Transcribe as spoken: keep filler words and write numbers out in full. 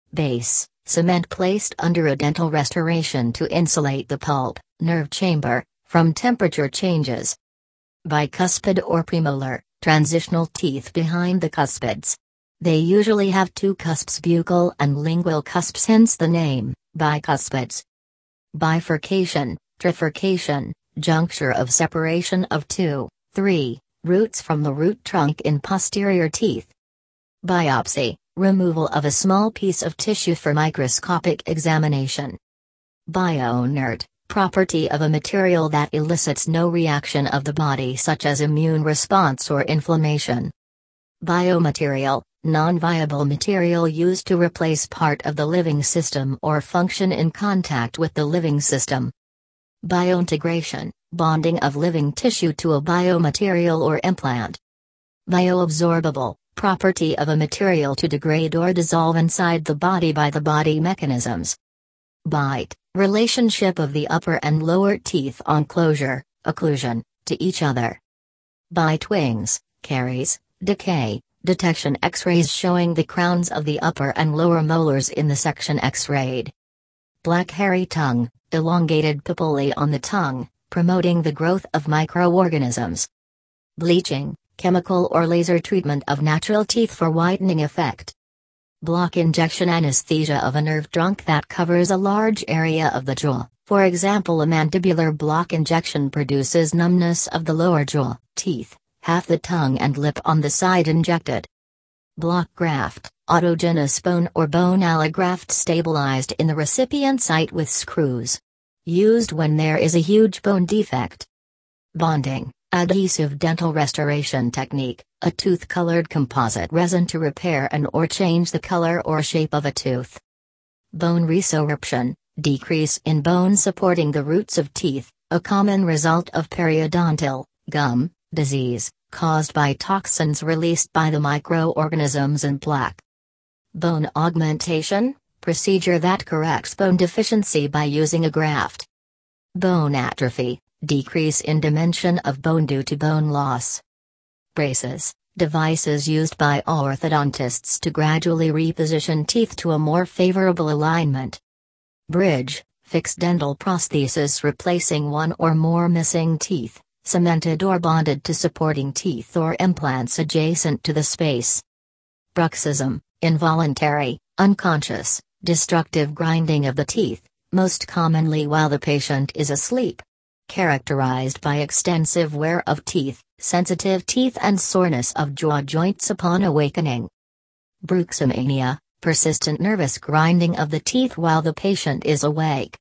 Base, cement placed under a dental restoration to insulate the pulp, nerve chamber, from temperature changes. Bicuspid or premolar, transitional teeth behind the cuspids. They usually have two cusps, buccal and lingual cusps, hence the name, bicuspids. Bifurcation, trifurcation, juncture of separation of two, three, roots from the root trunk in posterior teeth. Biopsy, removal of a small piece of tissue for microscopic examination. Bioinert, property of a material that elicits no reaction of the body such as immune response or inflammation. Biomaterial, non-viable material used to replace part of the living system or function in contact with the living system. Biointegration, bonding of living tissue to a biomaterial or implant. Bioabsorbable, property of a material to degrade or dissolve inside the body by the body mechanisms. Bite, relationship of the upper and lower teeth on closure, occlusion, to each other. Bite wings, caries, decay, detection X-rays showing the crowns of the upper and lower molars in the section X-rayed. Black hairy tongue, elongated papillae on the tongue, promoting the growth of microorganisms. Bleaching, chemical or laser treatment of natural teeth for whitening effect. Block injection, anesthesia of a nerve trunk that covers a large area of the jaw, for example a mandibular block injection produces numbness of the lower jaw, teeth, half the tongue and lip on the side injected. Block graft, autogenous bone or bone allograft stabilized in the recipient site with screws. Used when there is a huge bone defect. Bonding, adhesive dental restoration technique, a tooth-colored composite resin to repair and or change the color or shape of a tooth. Bone resorption, decrease in bone supporting the roots of teeth, a common result of periodontal, gum, disease, caused by toxins released by the microorganisms in plaque. Bone augmentation, procedure that corrects bone deficiency by using a graft. Bone atrophy, decrease in dimension of bone due to bone loss. Braces, devices used by orthodontists to gradually reposition teeth to a more favorable alignment. Bridge, fixed dental prosthesis replacing one or more missing teeth, cemented or bonded to supporting teeth or implants adjacent to the space. Bruxism, involuntary, unconscious, destructive grinding of the teeth, most commonly while the patient is asleep. Characterized by extensive wear of teeth, sensitive teeth and soreness of jaw joints upon awakening. Bruxomania, persistent nervous grinding of the teeth while the patient is awake.